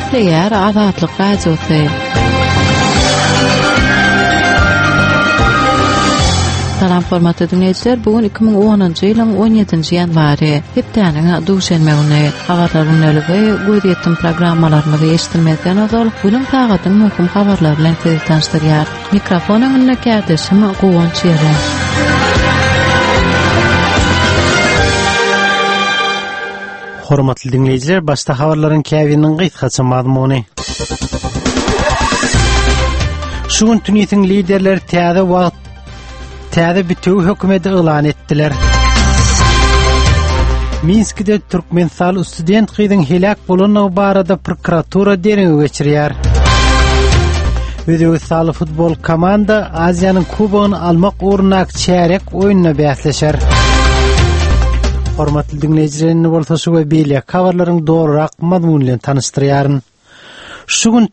Gepleýär Azatlyk Radiosu. Salam hormatly dinleýijiler, bugün 2010-njy ýylyň 17-nji ýanwary, hepdeniň duşanma güni. Habarlaryň nölügi göýdýetdim programmalarymyzy eşitmezden ozal, bugün tagatyň möhüm habarlary bilen sizi tanıştyrýar. Mikrofonyň önüne kädişim Gowunç ýere. Hormatly dinleýijiler, başda habarlaryň käbiniň gyýtgaça mazmuny. Şu gün tünýetiň liderleri täze bitiw hökümeti elan etdiler. Minskide Türkmenistan student gyzyň helak bolanyny barada prokuratura deregi geçirýär. Özbekistan futbol komanda Aziýanyň kubogyny almak uğruna çeyrek oýunyna bäsleşer. Hormatly dinleýijiler, bolsa şu we beýle habarlaryň dogrurak mazmuny bilen tanıştyrýaryn. Şu gün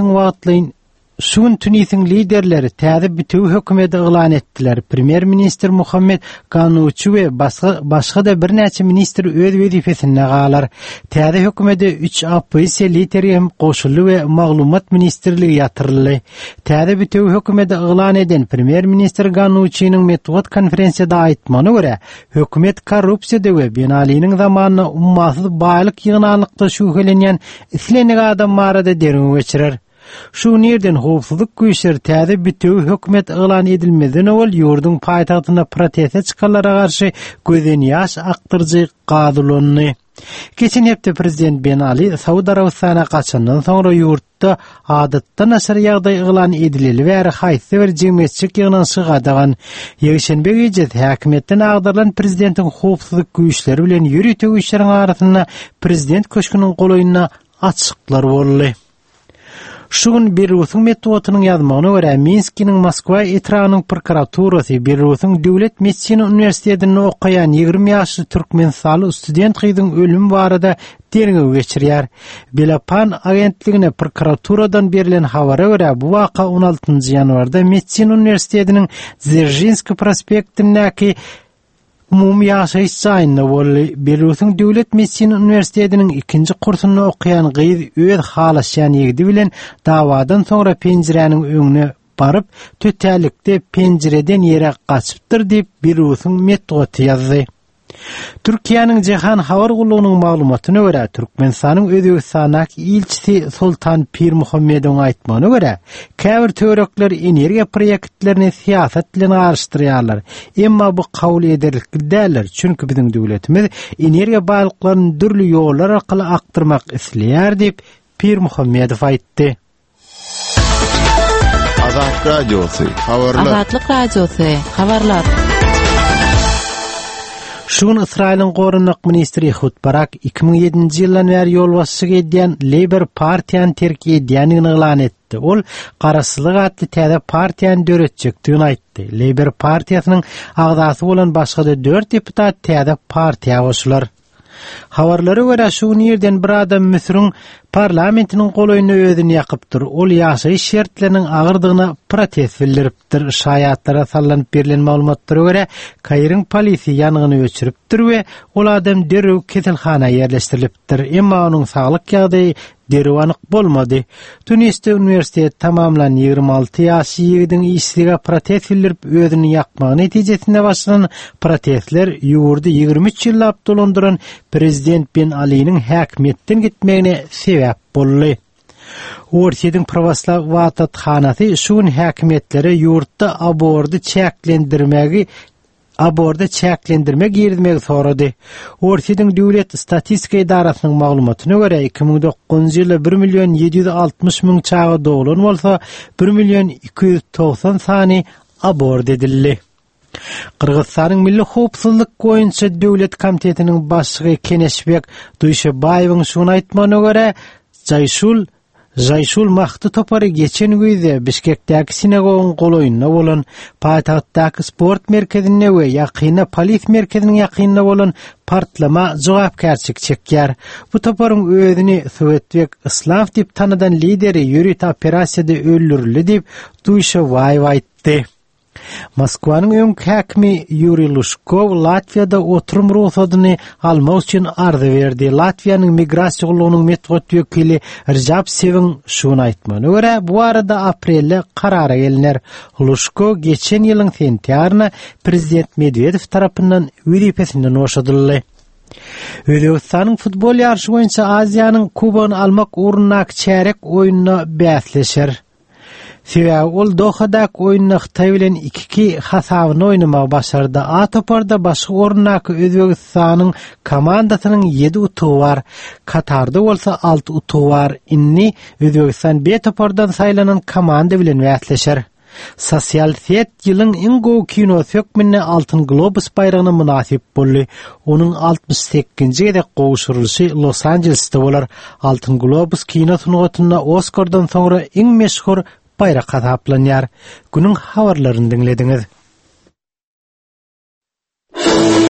tünýetiň liderleri täze bitiw hökümeti elan etdiler. Premier minister Muhammed Ganuchi we başga da bir näçe minister öz wezifesine galar. Täze hökümeti 3 opozisiýa lideri hem goşuly we maglumat ministerligi ýatyryldy. Täze bitiw hökümeti elan eden premier minister Ganuchi'niň metod konferensiýada aýtmany görä, hökümet korrupsiýada we Ben Ali'niň zamanyna ummasyz baýlyk ýygnanlykda şüphelenýän islenik adamlara deregi geçirer. Şu nerden howpsuzlyk güýçleri täze bitiw hökümet elan edilmeden owal ýurdun paýtagtyna proteste çykanlara garşy gözden ýaş aktyrjy gadylandy. Geçen hepde prezident Ben Ali Saudi Arabistan'a kaçandan sonra yurtda adatdan aşary ýagdaý elan edileli we haýsy bir jemgyýetçilik ýygynyň şygadagan ýeşenbe gece häkimetden agdarylan prezidentiň howpsuzlyk güýçleri bilen ýürütüg güýçleriň arasynda prezident köşküniň golaýyna açyklar boldy. Şugun Berutyň metodynyň ýazmagyna görä Minskiniň Moskwa etranyň prokuraturasy Berutyň Döwlet Medisina Uniwersitetinde okuyan 20 ýaşly Türkmenistan student gyzyň ölüm barada deregi geçirýär. Belapan agentligine prokuraturadan berilen habara görä bu waka 16-njy ýanwarda Medisina Uniwersitetiniň Dzerzhinski prospektindäki umumy ýaşaýyş saýyna boldy. Berutyň Döwlet Medisina Uniwersitetiniň 2-nji kursyny okuyan gyz öz halaşýan ýigdi bilen dawadan soňra penjiräniň öňüne baryp tötälikde penjireden ýere gaçypdyr diýip Berutyň metody ýazdy. Türkiýanyň Jahan habar gulugynyň maglumatyna görä Türkmenistanyň Özbekistana ilçisi Sultan Pir Muhammedowyň aýtmagyna görä käbir törekler energiýa proýektlerini siýasat bilen garşdyrýarlar. Emma bu kabul ederlik däler, çünki biziň döwletimiz energiýa baýlyklaryny dürli ýollar arkaly aktyrmak isleýär diýip Pir Muhammedow aýtdy. Azatlyk Radiosu habarlar. Şuň Israýlyň gorunlyk ministri Ehud Barak 2007-nji ýyldan bäri ýolbaşçylyk edýän Labour partiýany terk edýändigini elan etdi. Ol Garaşsylyk atly täze partiýany döretjekdigini aýtdy. Labour partiýasynyň agdasy bolan başga da 4 deputat täze partiýa goşular. Habarlara görä şu ýerden bir adam Misriň parlamentiniň golaýyna özüni ýakypdyr. Ol ýaşaýyş şertleriniň agyrdygyna protest bildiripdir. Şaýatlara sallanıp berilen maglumatlara görä Kaýryň polisi ýanygyny öçüripdir we ol adam derrew keselhana ýerleşdirilipdir. Emma onuň saglyk ýagdaýy derrew anyk bolmady. Tunisde uniwersitet tamamlan 26 ýaşly ýigdiň işlige protest bildirip özüni ýakmagy netijesinde başlanan protestler ýurdu 23 ýyllap dolandyran prezident Ben Ali'niň häkimetden gitmegine sebäp boldy. Ortiýetiň Provaslav Watatkhanasy şuň häkimetlere ýurtda aborda çäklendirmek ýerdimegi sorady. Ortiýetiň Döwlet Statistika Idarasynyň maglumatyna görä 2009-njy ýylda 1.760.000 çaga doglan bolsa 1.290.000 sany abort edildi. Kırgızstanyň Milli Howpsuzlyk goýunça Döwlet Komitetiniň başlygy Keneşbek Duýşebaýewiň şuny aýtmagyna görä Jayşul Mahty Topary geçen güýde Bişkekdäki sinagogaň golaýyna bolan paýtagtdaky sport merkezine we ýakyna polis merkeziniň ýakyna bolan partlama jogapkärçilik çekýär. Bu Toparyň özüni Sowetbek Islam diýip tanadan lideri ýürüt operasiýada öldürildi diýip Duýşebaýew aýtdy. Moskvanyň öňki häkimi Yuri Lushkov Latviýada oturum ruhsatyny almak üçin arza berdi. Latviýanyň migrasiýa metod wekili Rjab Sevin şunu aýtmagyna görä, bu arada aprelde karara gelinler. Lushkov geçen ýylyň sentýaryna prezident Medvedev tarapyndan wezipesinden boşadyldy. Özbekistanyň futbol ýarşy boýunça Aziýanyň kubagyny almak ugruna çärek oýunyna bäsleşer. Sebäbi ol Dohadaky oýunda Xitay bilen 2-2 hasabyny oýnamagy başardy. A toparda başga orunnaky Özbekistanyň komandasynyň 7 utugy bar. Katarda bolsa 6 utugy bar. Inni Özbekistan B topardan saýlanan komanda bilen bäsleşer. Sosial set ýylyň iň gowy kino sökmenine Altyn Globus bayragyna munasip boldy. Onuň 68-nji gedek gowuşurulşy Los Angeles'te bolar. Altyn Globus kino sunugatyna Oscar'dan soňra iň meşhur bayrak hasaplanýar. Günüň habarlaryny dinlediňiz.